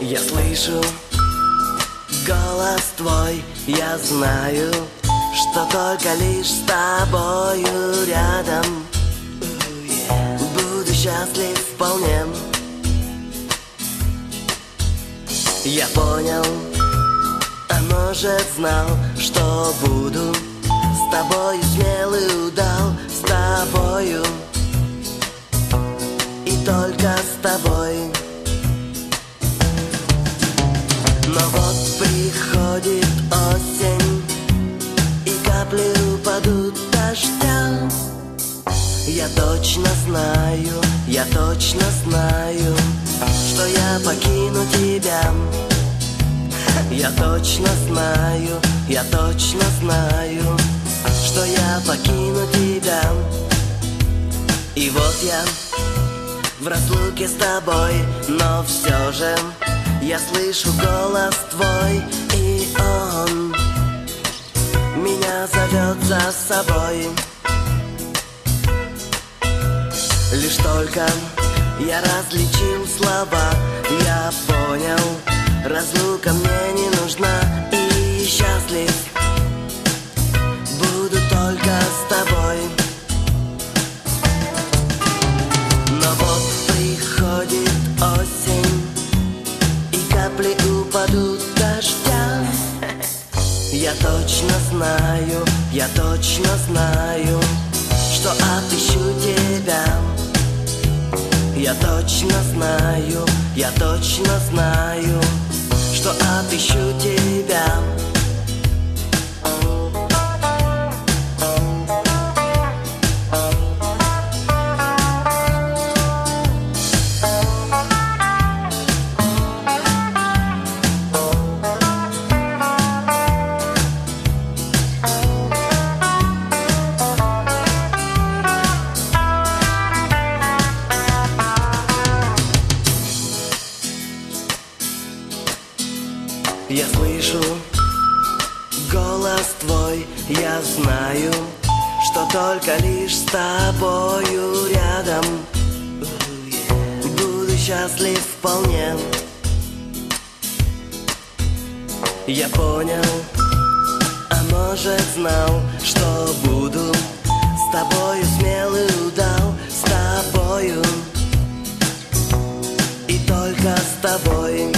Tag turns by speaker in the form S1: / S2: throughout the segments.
S1: Я слышу голос твой, я знаю, что только лишь с тобою рядом буду счастлив вполне. Я понял, а может знал, что буду с тобою смелый удал, с тобою и только с тобой. Но вот приходит осень, и капли упадут дождя. Я точно знаю, что я покину тебя. Я точно знаю, что я покину тебя. И вот я в разлуке с тобой, но все же я слышу голос твой, и он меня зовет за собой. Лишь только я различил слова, я понял, разлука мне не нужна, и счастлив буду только с тобой. Но вот приходит осень, и капли упадут дождя. Я точно знаю, что отыщу тебя. Я точно знаю, что отыщу тебя. Я слышу голос твой, я знаю, что только лишь с тобою рядом буду счастлив вполне. Я понял, а может знал, что буду с тобою смелый удал, с тобою и только с тобой.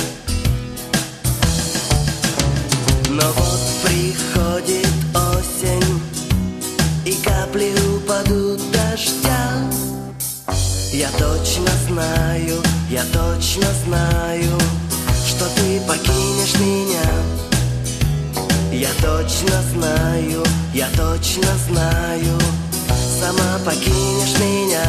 S1: Но вот приходит осень, и капли упадут дождя. Я точно знаю, что ты покинешь меня. Я точно знаю, сама покинешь меня.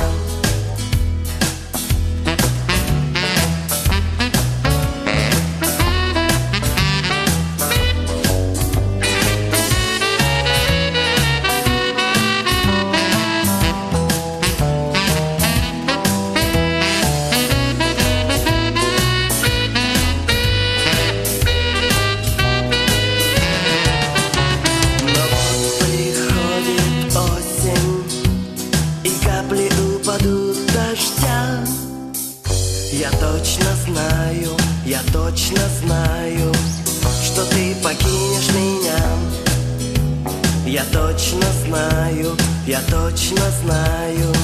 S1: Я точно знаю, что ты покинешь меня. Я точно знаю,